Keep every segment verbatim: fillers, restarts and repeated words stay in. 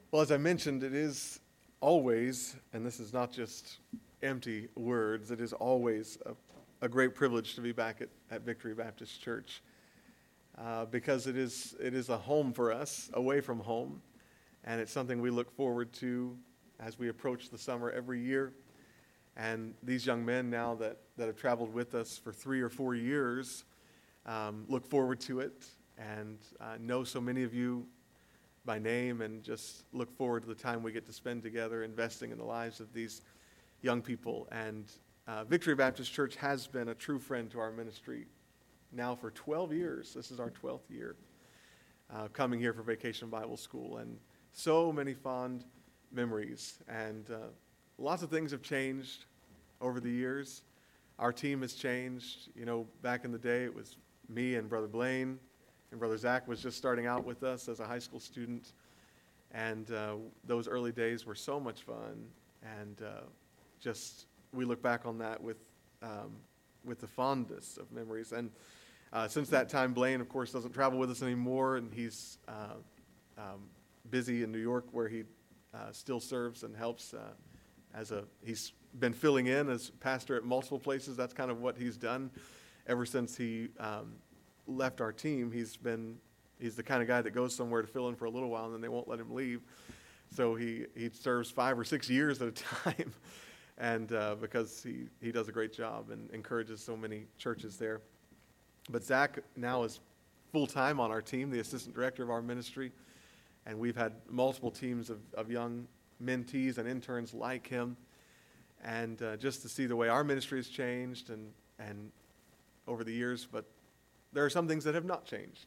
Well, as I mentioned, it is always, and this is not just empty words, it is always a, a great privilege to be back at, at Victory Baptist Church uh, because it is it is a home for us, away from home, and it's something we look forward to as we approach the summer every year. And these young men now that, that have traveled with us for three or four years um, look forward to it and uh, know so many of you by name and just look forward to the time we get to spend together investing in the lives of these young people. And uh, Victory Baptist Church has been a true friend to our ministry now for twelve years. This is our twelfth year uh, coming here for Vacation Bible School, and so many fond memories. And uh, lots of things have changed over the years. Our team has changed. You know, back in the day it was me and Brother Blaine, and Brother Zach was just starting out with us as a high school student. And uh, those early days were so much fun. And uh, just, we look back on that with um, with the fondest of memories. And uh, since that time, Blaine, of course, doesn't travel with us anymore. And he's uh, um, busy in New York, where he uh, still serves and helps uh, as a, he's been filling in as pastor at multiple places. That's kind of what he's done ever since he um, left our team. He's been, he's the kind of guy that goes somewhere to fill in for a little while and then they won't let him leave. So he, he serves five or six years at a time, and uh, because he, he does a great job and encourages so many churches there. But Zach now is full-time on our team, the assistant director of our ministry, and we've had multiple teams of, of young mentees and interns like him. And uh, just to see the way our ministry has changed and, and over the years, but there are some things that have not changed.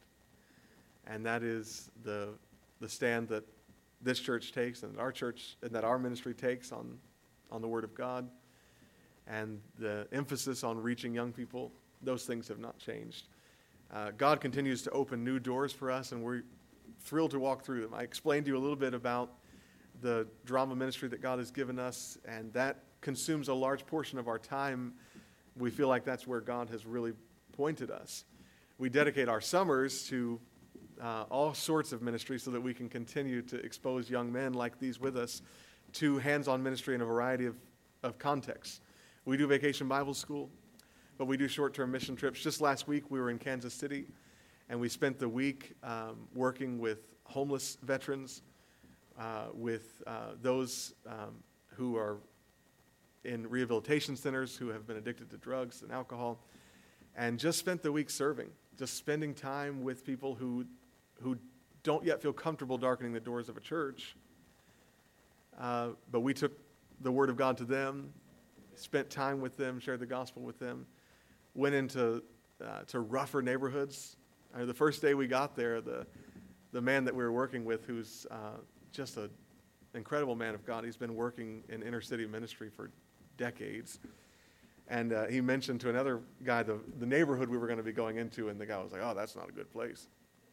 And that is the the stand that this church takes and our church and that our ministry takes on, on the Word of God, and the emphasis on reaching young people. Those things have not changed. Uh, God continues to open new doors for us, and we're thrilled to walk through them. I explained to you a little bit about the drama ministry that God has given us, and that consumes a large portion of our time. We feel like that's where God has really pointed us. We dedicate our summers to uh, all sorts of ministry so that we can continue to expose young men like these with us to hands-on ministry in a variety of, of contexts. We do Vacation Bible School, but we do short-term mission trips. Just last week we were in Kansas City, and we spent the week um, working with homeless veterans, uh, with uh, those um, who are in rehabilitation centers who have been addicted to drugs and alcohol, and just spent the week serving, just spending time with people who who don't yet feel comfortable darkening the doors of a church. Uh, but we took the Word of God to them, spent time with them, shared the gospel with them, went into uh, to rougher neighborhoods. Uh, the first day we got there, the the man that we were working with, who's uh, just an incredible man of God, he's been working in inner city ministry for decades. And uh, he mentioned to another guy the, the neighborhood we were going to be going into, and the guy was like, "Oh, that's not a good place."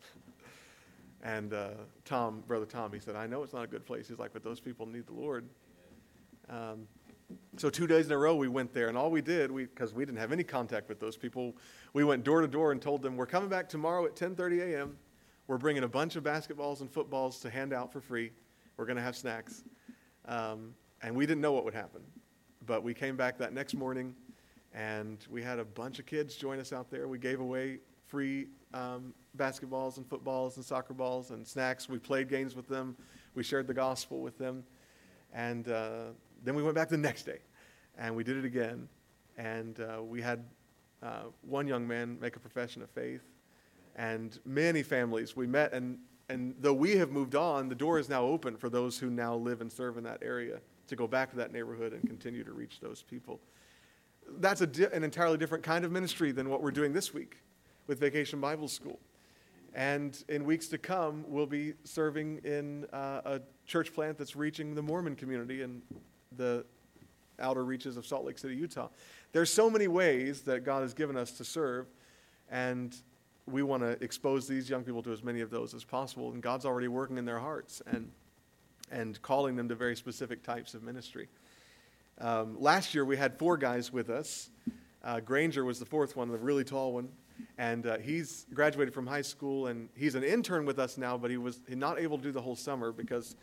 and uh, Tom, Brother Tom, he said, "I know it's not a good place." He's like, "But those people need the Lord." Um, so two days in a row we went there, and all we did, we because we didn't have any contact with those people, we went door to door and told them, "We're coming back tomorrow at ten thirty a.m. We're bringing a bunch of basketballs and footballs to hand out for free. We're going to have snacks." Um, and we didn't know what would happen. But we came back that next morning, and we had a bunch of kids join us out there. We gave away free um, basketballs and footballs and soccer balls and snacks. We played games with them. We shared the gospel with them. And uh, then we went back the next day, and we did it again. And uh, we had uh, one young man make a profession of faith, and many families we met. And, and though we have moved on, the door is now open for those who now live and serve in that area to go back to that neighborhood and continue to reach those people. That's a di- an entirely different kind of ministry than what we're doing this week with Vacation Bible School. And in weeks to come, we'll be serving in uh, a church plant that's reaching the Mormon community in the outer reaches of Salt Lake City, Utah. There's so many ways that God has given us to serve, and we want to expose these young people to as many of those as possible. And God's already working in their hearts and and calling them to very specific types of ministry. Um, last year, we had four guys with us. Uh, Granger was the fourth one, the really tall one. And uh, he's graduated from high school, and he's an intern with us now, but he was not able to do the whole summer because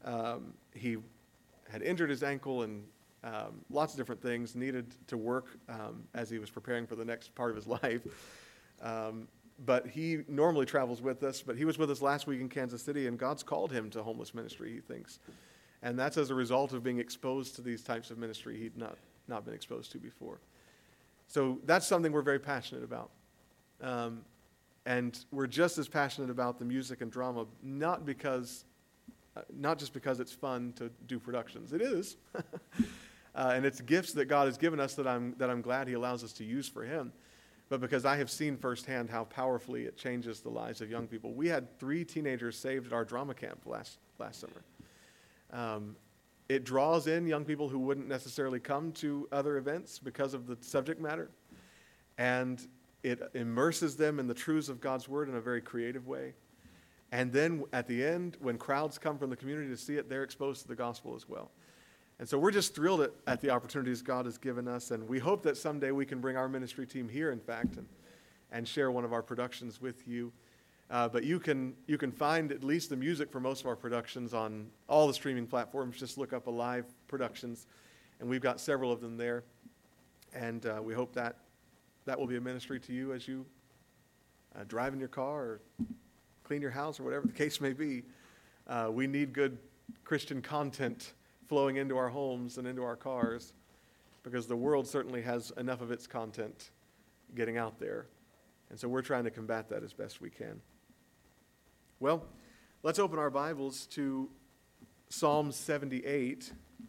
Um, he had injured his ankle and um, lots of different things, needed to work um, as he was preparing for the next part of his life. Um, but he normally travels with us, but he was with us last week in Kansas City, and God's called him to homeless ministry, he thinks. And that's as a result of being exposed to these types of ministry he'd not, not been exposed to before. So that's something we're very passionate about. Um, and we're just as passionate about the music and drama, not because, uh, not just because it's fun to do productions. It is. uh, and it's gifts that God has given us that I'm, that I'm glad he allows us to use for him. But because I have seen firsthand how powerfully it changes the lives of young people. We had three teenagers saved at our drama camp last, last summer. Um, it draws in young people who wouldn't necessarily come to other events because of the subject matter. And it immerses them in the truths of God's word in a very creative way. And then at the end, when crowds come from the community to see it, they're exposed to the gospel as well. And so we're just thrilled at, at the opportunities God has given us. And we hope that someday we can bring our ministry team here, in fact, and, and share one of our productions with you. Uh, but you can you can find at least the music for most of our productions on all the streaming platforms. Just look up Alive Productions, and we've got several of them there. And uh, we hope that that will be a ministry to you as you uh, drive in your car or clean your house or whatever the case may be. Uh, we need good Christian content flowing into our homes and into our cars, because the world certainly has enough of its content getting out there. And so we're trying to combat that as best we can. Well, let's open our Bibles to Psalm seventy-eight.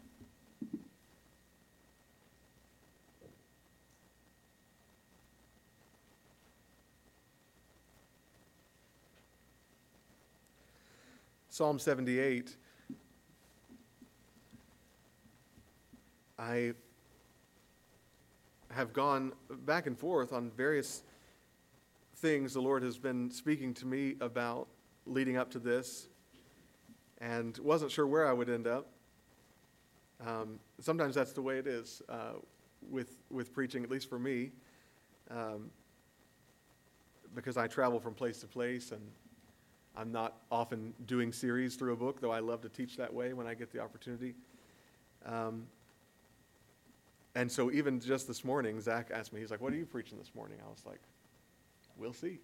Psalm seventy-eight. I have gone back and forth on various things the Lord has been speaking to me about leading up to this, and wasn't sure where I would end up. Um, sometimes that's the way it is uh, with with preaching, at least for me, um, because I travel from place to place, and I'm not often doing series through a book, though I love to teach that way when I get the opportunity. Um, and so even just this morning, Zach asked me, he's like, "What are you preaching this morning?" I was like, "We'll see."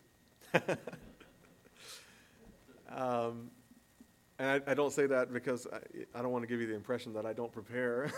um, and I, I don't say that because I, I don't want to give you the impression that I don't prepare.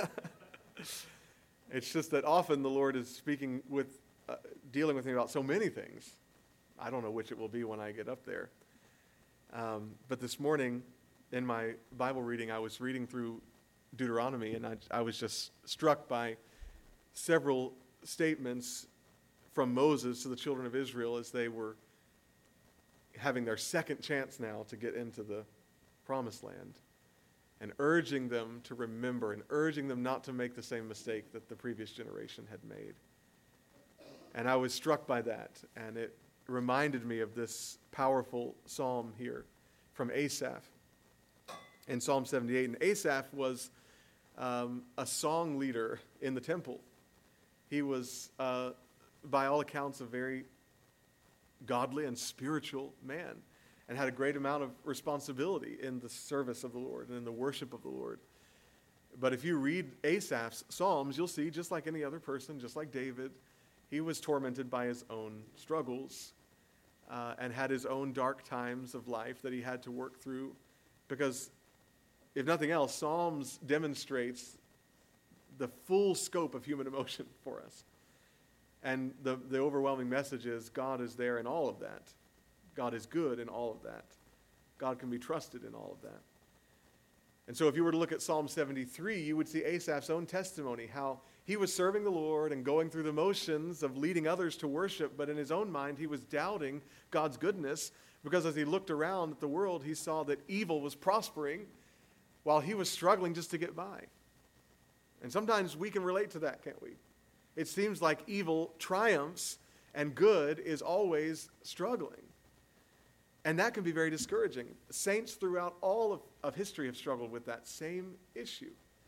It's just that often the Lord is speaking with, uh, dealing with me about so many things. I don't know which it will be when I get up there. Um, but this morning, in my Bible reading, I was reading through Deuteronomy, and I, I was just struck by several statements from Moses to the children of Israel as they were having their second chance now to get into the promised land, and urging them to remember and urging them not to make the same mistake that the previous generation had made. And I was struck by that, and it reminded me of this powerful psalm here from Asaph in Psalm seventy-eight. And Asaph was um, a song leader in the temple. He was, uh, by all accounts, a very godly and spiritual man, and had a great amount of responsibility in the service of the Lord and in the worship of the Lord. But if you read Asaph's Psalms, you'll see, just like any other person, just like David, he was tormented by his own struggles uh, and had his own dark times of life that he had to work through. Because, if nothing else, Psalms demonstrates the full scope of human emotion for us. And the, the overwhelming message is God is there in all of that. God is good in all of that. God can be trusted in all of that. And so if you were to look at Psalm seventy-three, you would see Asaph's own testimony, how he was serving the Lord and going through the motions of leading others to worship, but in his own mind he was doubting God's goodness, because as he looked around at the world, he saw that evil was prospering while he was struggling just to get by. And sometimes we can relate to that, can't we? It seems like evil triumphs and good is always struggling. And that can be very discouraging. Saints throughout all of, of history have struggled with that same issue.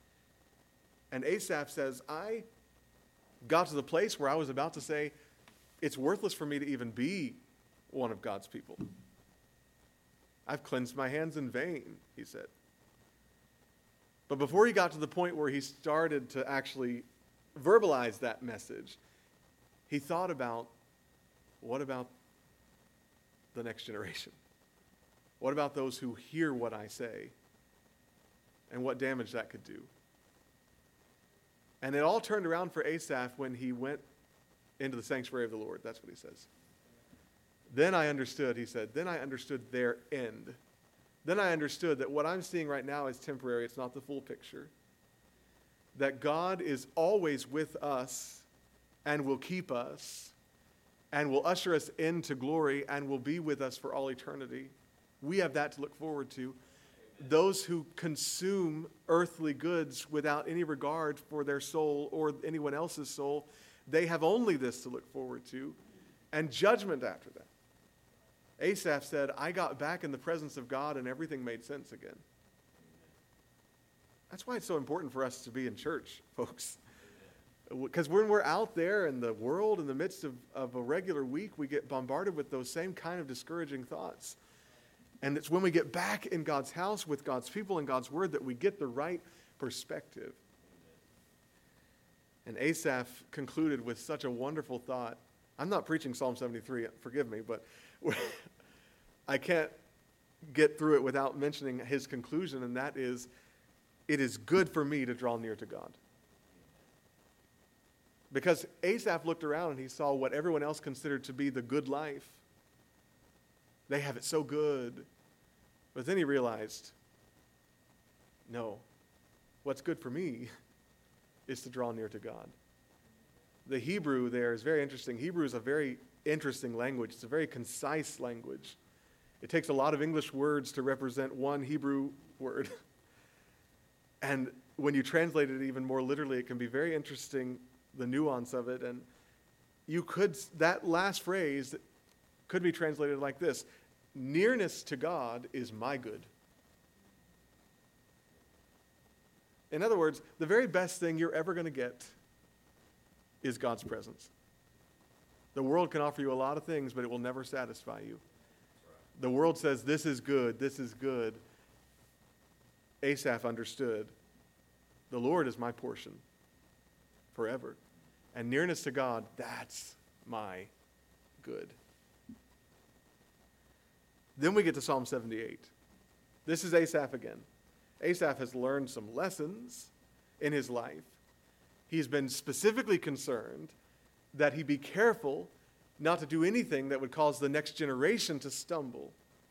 And Asaph says, I got to the place where I was about to say, it's worthless for me to even be one of God's people. I've cleansed my hands in vain, he said. But before he got to the point where he started to actually verbalize that message, he thought about, what about the next generation? What about those who hear what I say? And what damage that could do? And it all turned around for Asaph when he went into the sanctuary of the Lord. That's what he says. Then I understood, he said, then I understood their end. Then I understood that what I'm seeing right now is temporary. It's not the full picture. That God is always with us and will keep us and will usher us into glory and will be with us for all eternity. We have that to look forward to. Those who consume earthly goods without any regard for their soul or anyone else's soul, they have only this to look forward to, and judgment after that. Asaph said, I got back in the presence of God and everything made sense again. That's why it's so important for us to be in church, folks. Because when we're out there in the world, in the midst of, of a regular week, we get bombarded with those same kind of discouraging thoughts. And it's when we get back in God's house with God's people and God's word that we get the right perspective. And Asaph concluded with such a wonderful thought. I'm not preaching Psalm seventy-three, forgive me, but I can't get through it without mentioning his conclusion, and that is, it is good for me to draw near to God. Because Asaph looked around and he saw what everyone else considered to be the good life. They have it so good. But then he realized, no, what's good for me is to draw near to God. The Hebrew there is very interesting. Hebrew is a very interesting language. It's a very concise language. It takes a lot of English words to represent one Hebrew word. And when you translate it even more literally, it can be very interesting, the nuance of it. And you could, that last phrase could be translated like this: nearness to God is my good. In other words, the very best thing you're ever going to get is God's presence. The world can offer you a lot of things, but it will never satisfy you. The world says, this is good, this is good. Asaph understood, the Lord is my portion forever. And nearness to God, that's my good. Then we get to Psalm seventy-eight. This is Asaph again. Asaph has learned some lessons in his life. He's been specifically concerned that he be careful not to do anything that would cause the next generation to stumble.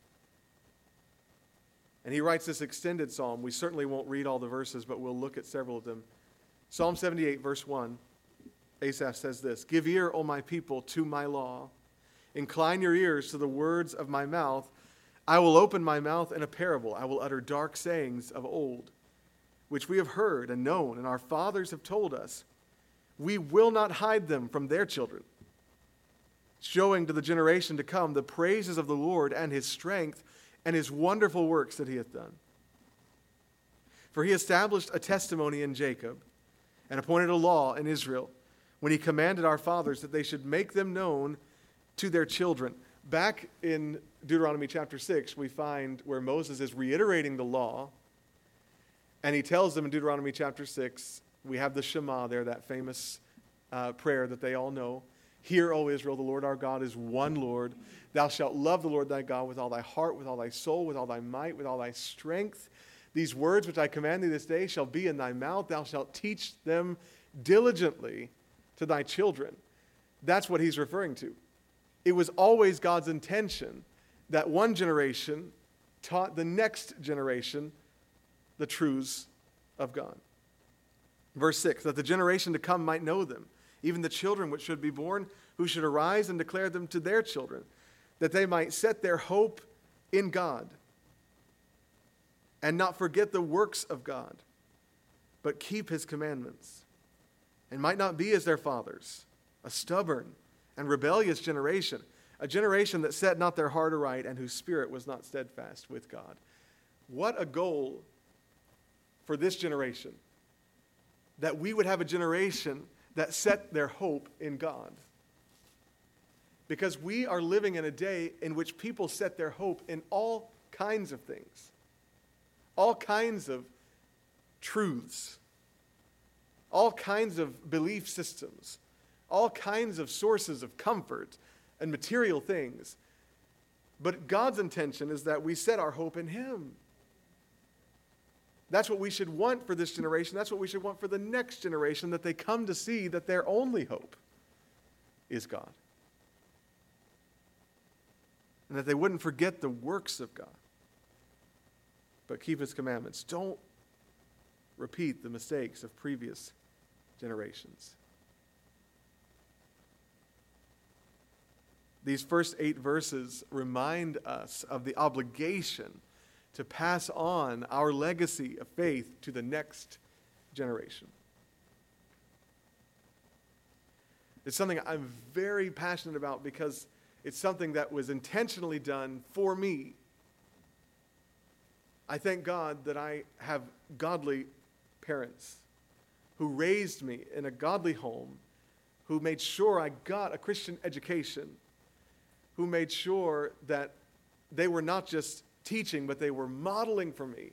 And he writes this extended psalm. We certainly won't read all the verses, but we'll look at several of them. Psalm seventy-eight, verse one, Asaph says this: Give ear, O my people, to my law. Incline your ears to the words of my mouth. I will open my mouth in a parable. I will utter dark sayings of old, which we have heard and known, and our fathers have told us. We will not hide them from their children, showing to the generation to come the praises of the Lord and his strength and his wonderful works that he hath done. For he established a testimony in Jacob and appointed a law in Israel, when he commanded our fathers that they should make them known to their children. Back in Deuteronomy chapter six, we find where Moses is reiterating the law, and he tells them in Deuteronomy chapter six, we have the Shema there, that famous uh, prayer that they all know. Hear, O Israel, the Lord our God is one Lord. Thou shalt love the Lord thy God with all thy heart, with all thy soul, with all thy might, with all thy strength. These words which I command thee this day shall be in thy mouth. Thou shalt teach them diligently to thy children. That's what he's referring to. It was always God's intention that one generation taught the next generation the truths of God. Verse six, that the generation to come might know them, even the children which should be born, who should arise and declare them to their children, that they might set their hope in God and not forget the works of God, but keep his commandments, and might not be as their fathers, a stubborn and rebellious generation, a generation that set not their heart aright and whose spirit was not steadfast with God. What a goal for this generation, that we would have a generation that set their hope in God. Because we are living in a day in which people set their hope in all kinds of things, all kinds of truths, all kinds of belief systems, all kinds of sources of comfort and material things. But God's intention is that we set our hope in Him. That's what we should want for this generation. That's what we should want for the next generation, that they come to see that their only hope is God. And that they wouldn't forget the works of God, but keep His commandments. Don't repeat the mistakes of previous generations. These first eight verses remind us of the obligation to pass on our legacy of faith to the next generation. It's something I'm very passionate about because it's something that was intentionally done for me. I thank God that I have godly parents who raised me in a godly home, who made sure I got a Christian education, who made sure that they were not just teaching, but they were modeling for me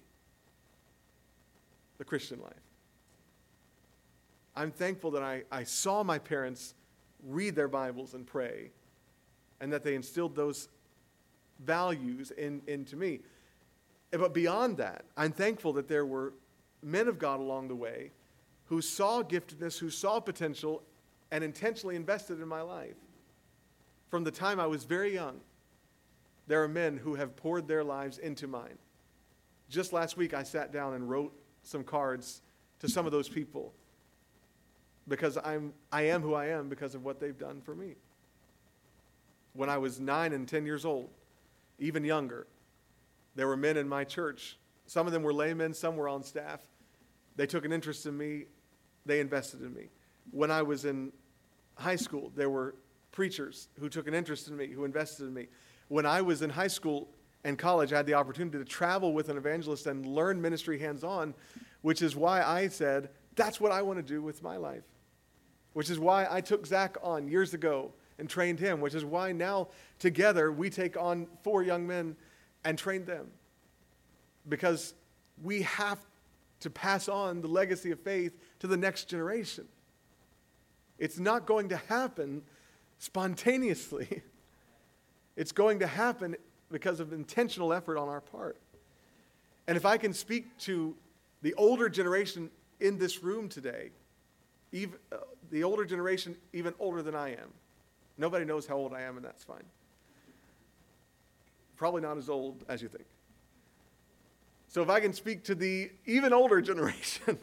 the Christian life. I'm thankful that I, I saw my parents read their Bibles and pray, and that they instilled those values in, into me. But beyond that, I'm thankful that there were men of God along the way who saw giftedness, who saw potential, and intentionally invested in my life. From the time I was very young, there are men who have poured their lives into mine. Just last week, I sat down and wrote some cards to some of those people because I'm, I am who I am because of what they've done for me. When I was nine and ten years old, even younger, there were men in my church. Some of them were laymen, some were on staff. They took an interest in me. They invested in me. When I was in high school, there were preachers who took an interest in me, who invested in me. When I was in high school and college, I had the opportunity to travel with an evangelist and learn ministry hands-on, which is why I said, that's what I want to do with my life. Which is why I took Zach on years ago and trained him, which is why now together we take on four young men and train them. Because we have to pass on the legacy of faith to the next generation. It's not going to happen spontaneously. It's going to happen because of intentional effort on our part. And if I can speak to the older generation in this room today, even, uh, the older generation even older than I am. Nobody knows how old I am, and that's fine. Probably not as old as you think. So if I can speak to the even older generation,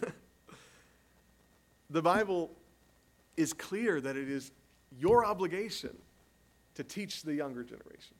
the Bible is clear that it is your obligation to teach the younger generation.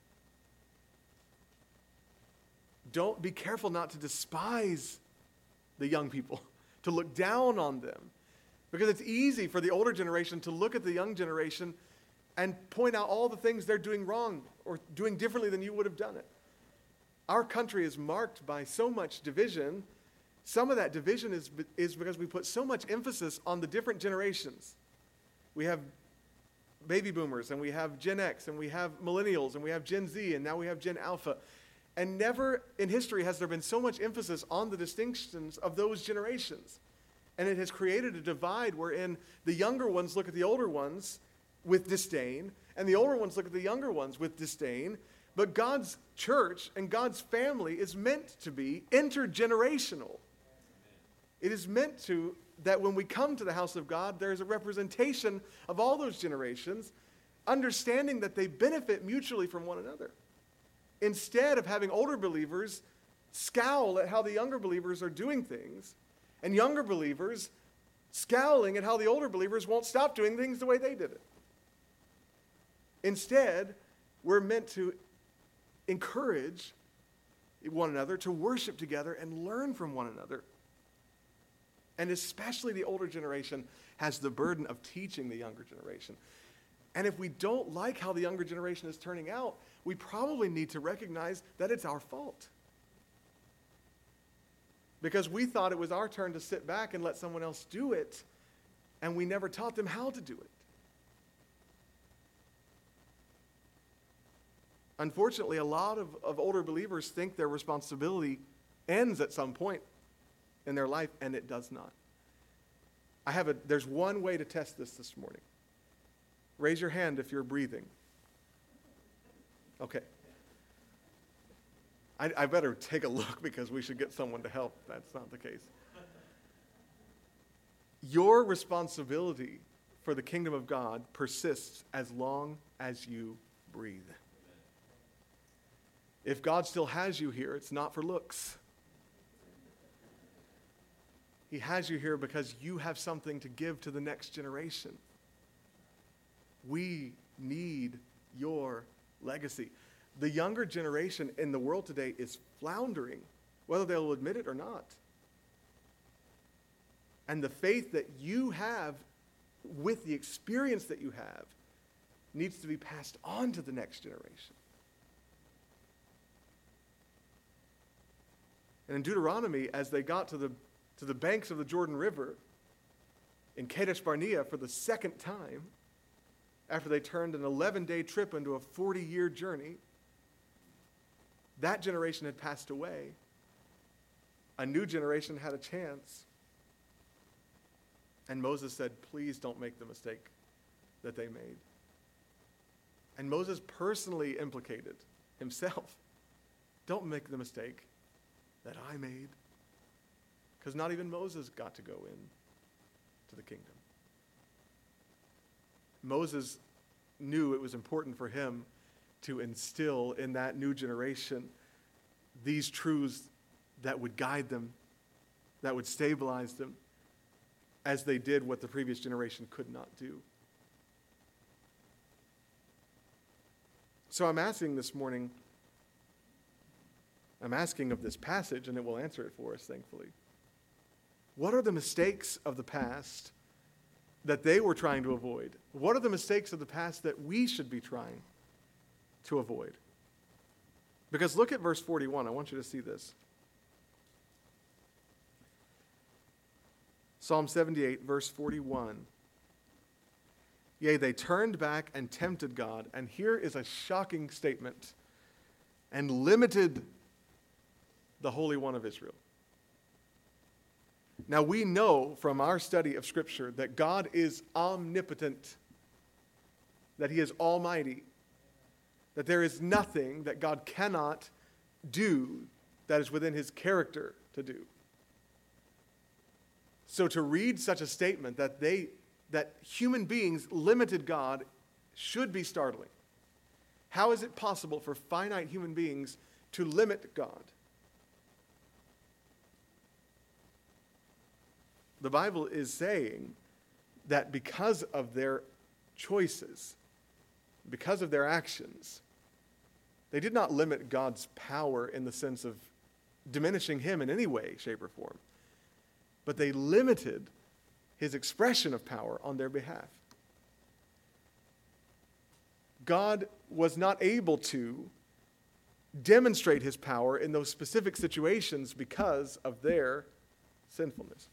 Don't be careful not to despise the young people, to look down on them. Because it's easy for the older generation to look at the young generation and point out all the things they're doing wrong or doing differently than you would have done it. Our country is marked by so much division. Some of that division is, is because we put so much emphasis on the different generations. We have baby boomers, and we have Gen X, and we have millennials, and we have Gen Z, and now we have Gen Alpha. And never in history has there been so much emphasis on the distinctions of those generations. And it has created a divide wherein the younger ones look at the older ones with disdain, and the older ones look at the younger ones with disdain. But God's church and God's family is meant to be intergenerational. It is meant to, that when we come to the house of God, there is a representation of all those generations, understanding that they benefit mutually from one another. Instead of having older believers scowl at how the younger believers are doing things, and younger believers scowling at how the older believers won't stop doing things the way they did it. Instead, we're meant to encourage one another, to worship together and learn from one another. And especially the older generation has the burden of teaching the younger generation. And if we don't like how the younger generation is turning out, we probably need to recognize that it's our fault. Because we thought it was our turn to sit back and let someone else do it, and we never taught them how to do it. Unfortunately, a lot of, of older believers think their responsibility ends at some point in their life, and it does not. I have a, there's one way to test this this morning. Raise your hand if you're breathing. Okay. I, I better take a look because we should get someone to help. That's not the case. Your responsibility for the kingdom of God persists as long as you breathe. If God still has you here, it's not for looks. He has you here because you have something to give to the next generation. We need your legacy. The younger generation in the world today is floundering, whether they'll admit it or not. And the faith that you have with the experience that you have needs to be passed on to the next generation. And in Deuteronomy, as they got to the, to the banks of the Jordan River in Kadesh Barnea for the second time, after they turned an eleven-day trip into a forty-year journey, that generation had passed away. A new generation had a chance. And Moses said, please don't make the mistake that they made. And Moses personally implicated himself. Don't make the mistake that I made. Because not even Moses got to go in to the kingdom. Moses knew it was important for him to instill in that new generation these truths that would guide them, that would stabilize them, as they did what the previous generation could not do. So I'm asking this morning, I'm asking of this passage, and it will answer it for us, thankfully. What are the mistakes of the past that they were trying to avoid? What are the mistakes of the past that we should be trying to avoid? Because look at verse forty-one. I want you to see this. Psalm seventy-eight, verse forty-one. Yea, they turned back and tempted God. And here is a shocking statement. And limited the Holy One of Israel. Now we know from our study of Scripture that God is omnipotent, that He is almighty, that there is nothing that God cannot do that is within His character to do. So to read such a statement that they, that human beings limited God should be startling. How is it possible for finite human beings to limit God? The Bible is saying that because of their choices, because of their actions, they did not limit God's power in the sense of diminishing Him in any way, shape, or form. But they limited His expression of power on their behalf. God was not able to demonstrate His power in those specific situations because of their sinfulness.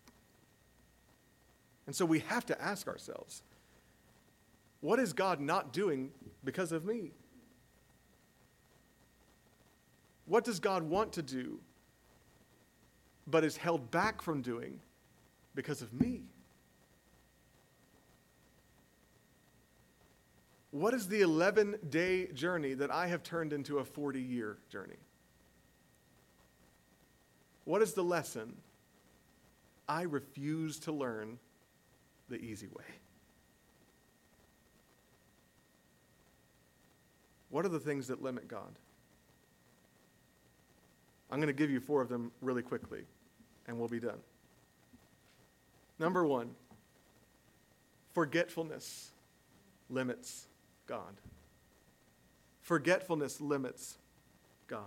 And so we have to ask ourselves, what is God not doing because of me? What does God want to do but is held back from doing because of me? What is the eleven-day journey that I have turned into a forty-year journey? What is the lesson I refuse to learn the easy way? What are the things that limit God? I'm going to give you four of them really quickly, and we'll be done. Number one, forgetfulness limits God. Forgetfulness limits God.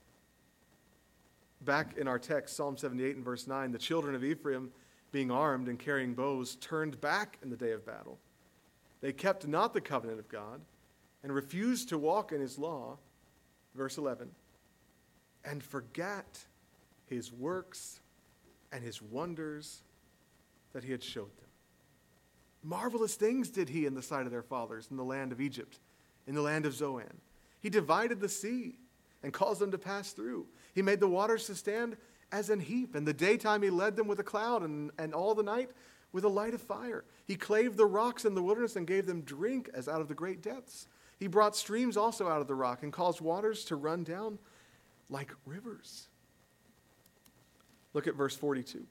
Back in our text, Psalm seventy-eight and verse nine, the children of Ephraim, being armed and carrying bows, turned back in the day of battle. They kept not the covenant of God and refused to walk in His law. Verse eleven, and forgot His works and His wonders that He had showed them. Marvelous things did He in the sight of their fathers in the land of Egypt, in the land of Zoan. He divided the sea and caused them to pass through. He made the waters to stand as an heap. In the daytime he led them with a cloud, and, and all the night with a light of fire. He clave the rocks in the wilderness and gave them drink as out of the great depths. He brought streams also out of the rock and caused waters to run down like rivers. Look at verse forty-two.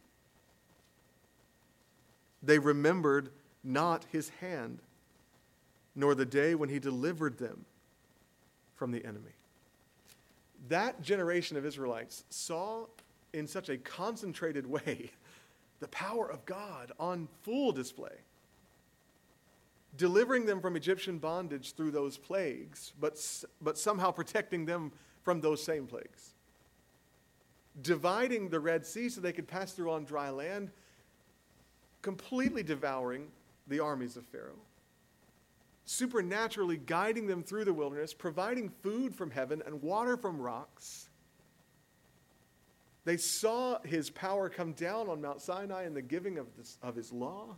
They remembered not his hand, nor the day when he delivered them from the enemy. That generation of Israelites saw in such a concentrated way the power of God on full display, delivering them from Egyptian bondage through those plagues, but, but somehow protecting them from those same plagues. Dividing the Red Sea so they could pass through on dry land, completely devouring the armies of Pharaoh. Supernaturally guiding them through the wilderness, providing food from heaven and water from rocks. They saw his power come down on Mount Sinai in the giving of, this, of his law.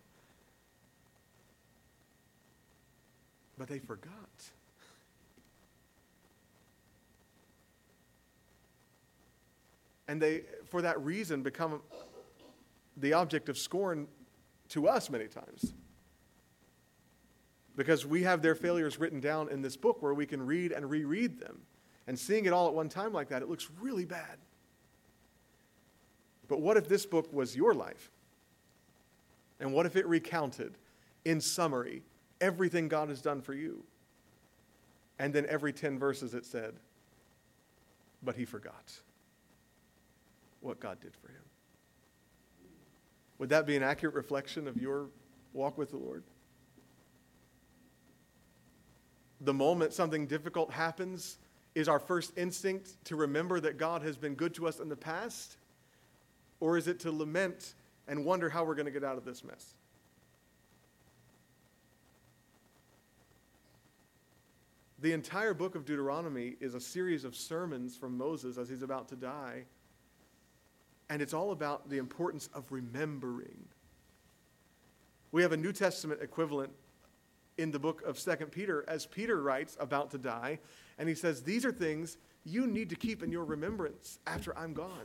But they forgot. And they, for that reason, become the object of scorn to us many times. Because we have their failures written down in this book where we can read and reread them. And seeing it all at one time like that, it looks really bad. But what if this book was your life? And what if it recounted, in summary, everything God has done for you? And then every ten verses it said, but he forgot what God did for him. Would that be an accurate reflection of your walk with the Lord? The moment something difficult happens, is our first instinct to remember that God has been good to us in the past? Or is it to lament and wonder how we're going to get out of this mess? The entire book of Deuteronomy is a series of sermons from Moses as he's about to die. And it's all about the importance of remembering. We have a New Testament equivalent in the book of Second Peter as Peter writes about to die. And he says, these are things you need to keep in your remembrance after I'm gone.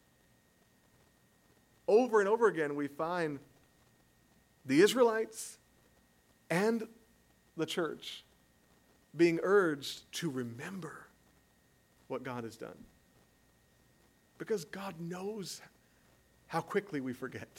Over and over again, we find the Israelites and the church being urged to remember what God has done. Because God knows how quickly we forget.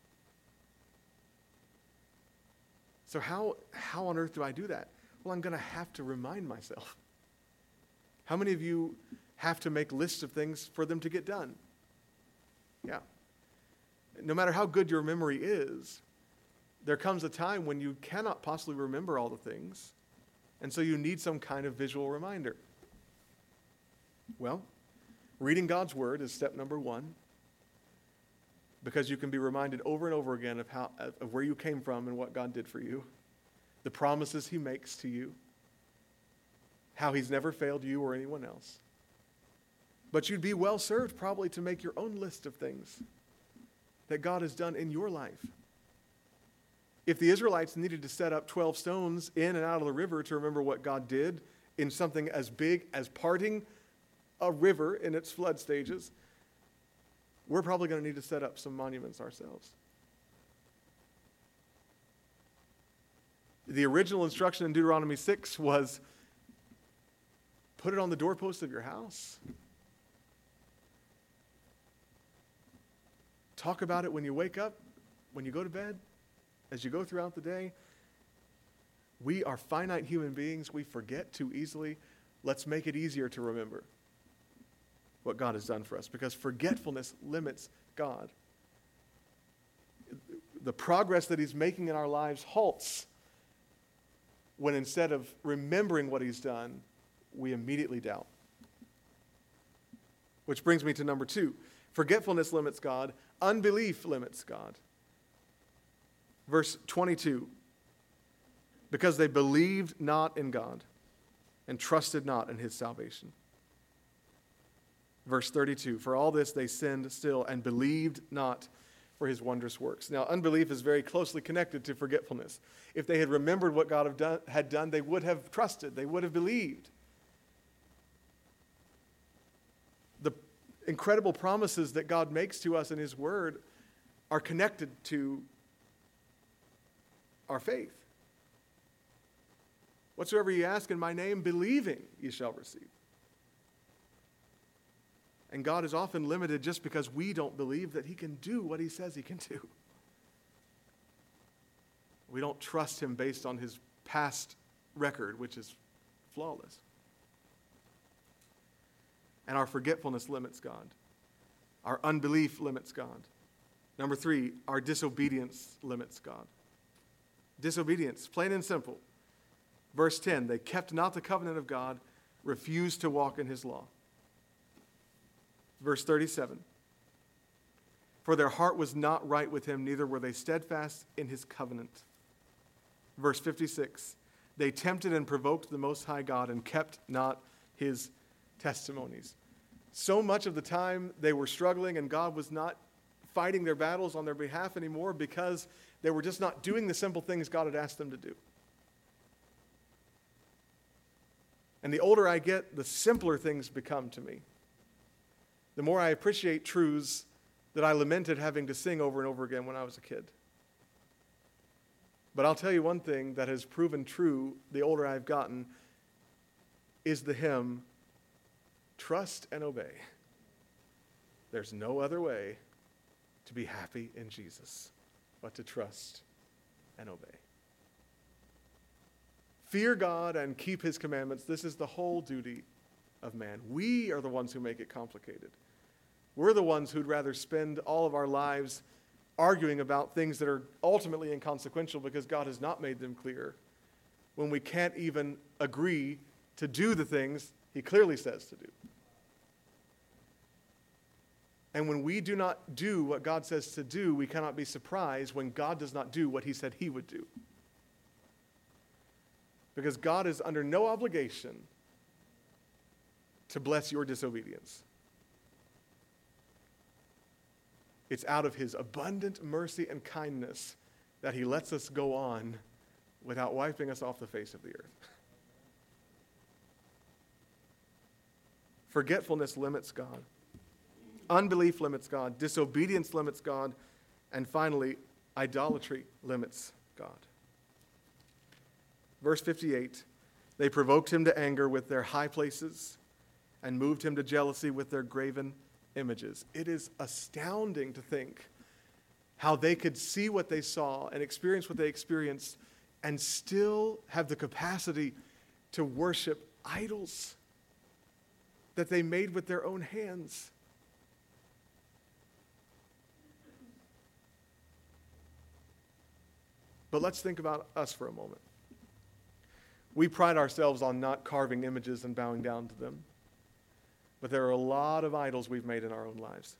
So how, how on earth do I do that? Well, I'm going to have to remind myself. How many of you have to make lists of things for them to get done? Yeah. No matter how good your memory is, there comes a time when you cannot possibly remember all the things, and so you need some kind of visual reminder. Well, reading God's Word is step number one, because you can be reminded over and over again of how of where you came from and what God did for you, the promises he makes to you, how he's never failed you or anyone else. But you'd be well served probably to make your own list of things that God has done in your life. If the Israelites needed to set up twelve stones in and out of the river to remember what God did in something as big as parting a river in its flood stages, we're probably going to need to set up some monuments ourselves. The original instruction in Deuteronomy six was, put it on the doorpost of your house. Talk about it when you wake up, when you go to bed, as you go throughout the day. We are finite human beings. We forget too easily. Let's make it easier to remember what God has done for us, because forgetfulness limits God. The progress that he's making in our lives halts when instead of remembering what he's done, we immediately doubt. Which brings me to number two. Forgetfulness limits God. Unbelief limits God. Verse twenty-two. Because they believed not in God and trusted not in his salvation. Verse thirty-two. For all this they sinned still and believed not for his wondrous works. Now, unbelief is very closely connected to forgetfulness. If they had remembered what God have done, had done, they would have trusted. They would have believed. The incredible promises that God makes to us in his word are connected to our faith. Whatsoever ye ask in my name, believing, ye shall receive. And God is often limited just because we don't believe that he can do what he says he can do. We don't trust him based on his past record, which is flawless. And our forgetfulness limits God. Our unbelief limits God. Number three, our disobedience limits God. Disobedience, plain and simple. Verse ten, they kept not the covenant of God, refused to walk in his law. Verse thirty-seven, for their heart was not right with him, neither were they steadfast in his covenant. Verse fifty-six, they tempted and provoked the Most High God and kept not his testimonies. So much of the time they were struggling and God was not fighting their battles on their behalf anymore because they were just not doing the simple things God had asked them to do. And the older I get, the simpler things become to me. The more I appreciate truths that I lamented having to sing over and over again when I was a kid. But I'll tell you one thing that has proven true the older I've gotten is the hymn, trust and obey. There's no other way to be happy in Jesus but to trust and obey. Fear God and keep his commandments. This is the whole duty of man. We are the ones who make it complicated. We're the ones who'd rather spend all of our lives arguing about things that are ultimately inconsequential because God has not made them clear, when we can't even agree to do the things he clearly says to do. And when we do not do what God says to do, we cannot be surprised when God does not do what he said he would do. Because God is under no obligation to bless your disobedience. It's out of his abundant mercy and kindness that he lets us go on without wiping us off the face of the earth. Forgetfulness limits God. Unbelief limits God. Disobedience limits God. And finally, idolatry limits God. Verse fifty-eight, they provoked him to anger with their high places and moved him to jealousy with their graven images. It is astounding to think how they could see what they saw and experience what they experienced and still have the capacity to worship idols that they made with their own hands. But let's think about us for a moment. We pride ourselves on not carving images and bowing down to them. But there are a lot of idols we've made in our own lives.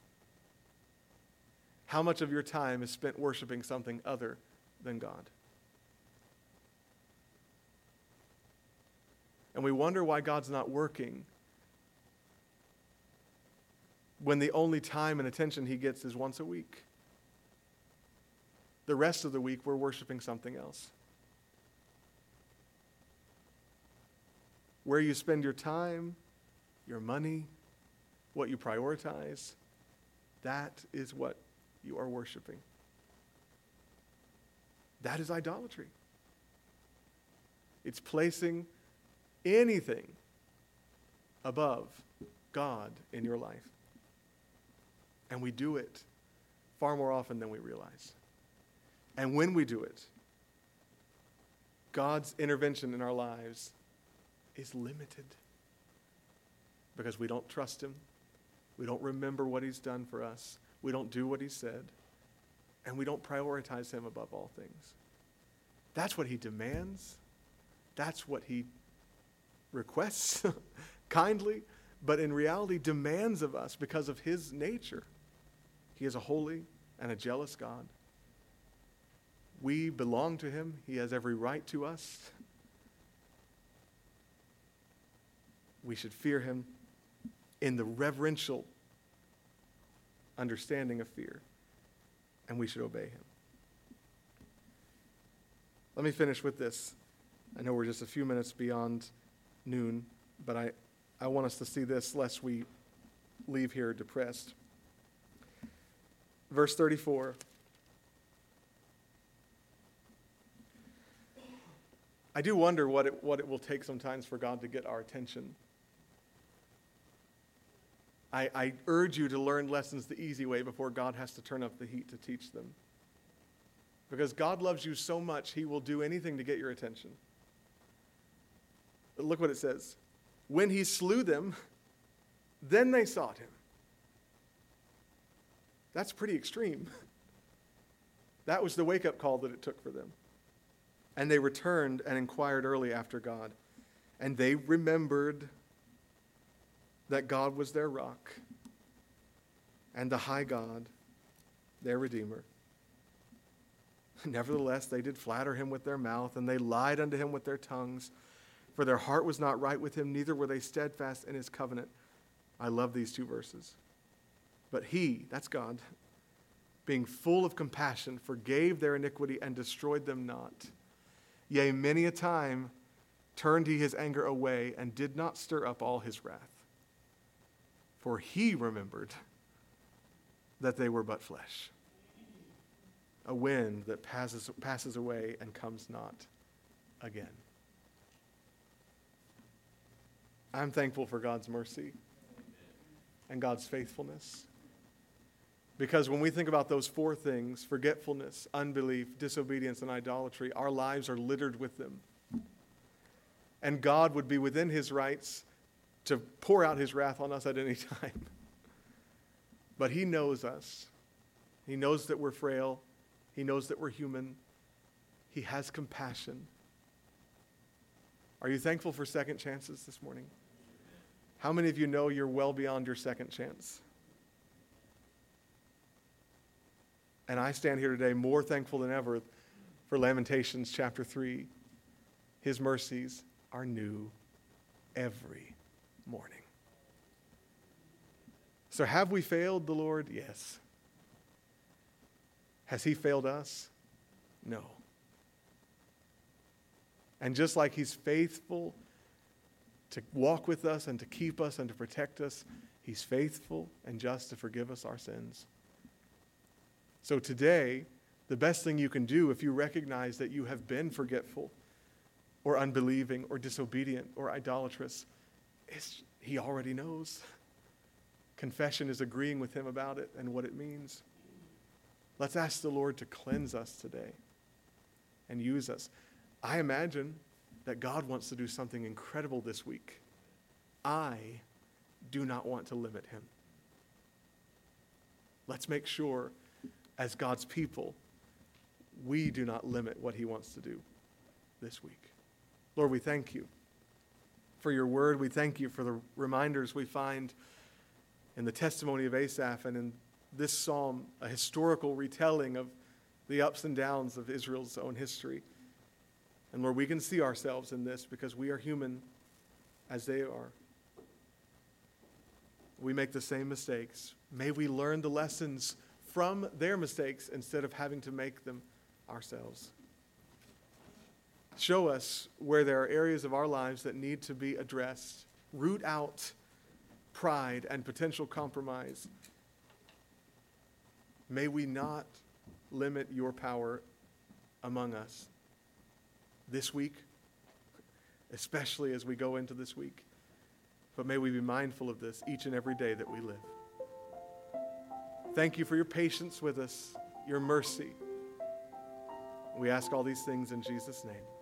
How much of your time is spent worshiping something other than God? And we wonder why God's not working when the only time and attention he gets is once a week. The rest of the week, we're worshiping something else. Where you spend your time, your money, what you prioritize, that is what you are worshiping. That is idolatry. It's placing anything above God in your life. And we do it far more often than we realize. And when we do it, God's intervention in our lives is limited because we don't trust him. We don't remember what he's done for us. We don't do what he said. And we don't prioritize him above all things. That's what he demands. That's what he requests kindly, but in reality demands of us because of his nature. He is a holy and a jealous God. We belong to him. He has every right to us. We should fear him in the reverential understanding of fear, and we should obey him. Let me finish with this. I know we're just a few minutes beyond noon, but I, I want us to see this lest we leave here depressed. Verse thirty-four. I do wonder what it, what it will take sometimes for God to get our attention. I, I urge you to learn lessons the easy way before God has to turn up the heat to teach them. Because God loves you so much, he will do anything to get your attention. But look what it says. When he slew them, then they sought him. That's pretty extreme. That was the wake-up call that it took for them. And they returned and inquired early after God. And they remembered that God was their rock and the high God, their Redeemer. Nevertheless, they did flatter him with their mouth, and they lied unto him with their tongues, for their heart was not right with him, neither were they steadfast in his covenant. I love these two verses. But he, that's God, being full of compassion, forgave their iniquity and destroyed them not. Yea, many a time turned he his anger away and did not stir up all his wrath. For he remembered that they were but flesh, a wind that passes, passes away and comes not again. I'm thankful for God's mercy and God's faithfulness. Because when we think about those four things, forgetfulness, unbelief, disobedience, and idolatry, our lives are littered with them. And God would be within his rights to pour out his wrath on us at any time. But he knows us. He knows that we're frail. He knows that we're human. He has compassion. Are you thankful for second chances this morning? How many of you know you're well beyond your second chance? And I stand here today more thankful than ever for Lamentations chapter three. His mercies are new every morning. So have we failed the Lord? Yes. Has he failed us? No. And just like he's faithful to walk with us and to keep us and to protect us, he's faithful and just to forgive us our sins. So today, the best thing you can do if you recognize that you have been forgetful or unbelieving or disobedient or idolatrous is he already knows. Confession is agreeing with him about it and what it means. Let's ask the Lord to cleanse us today and use us. I imagine that God wants to do something incredible this week. I do not want to limit him. Let's make sure, as God's people, we do not limit what he wants to do this week. Lord, we thank you for your word. We thank you for the reminders we find in the testimony of Asaph and in this psalm, a historical retelling of the ups and downs of Israel's own history. And Lord, we can see ourselves in this because we are human as they are. We make the same mistakes. May we learn the lessons from their mistakes instead of having to make them ourselves. Show us where there are areas of our lives that need to be addressed. Root out pride and potential compromise. May we not limit your power among us this week, especially as we go into this week. But may we be mindful of this each and every day that we live. Thank you for your patience with us, your mercy. We ask all these things in Jesus' name.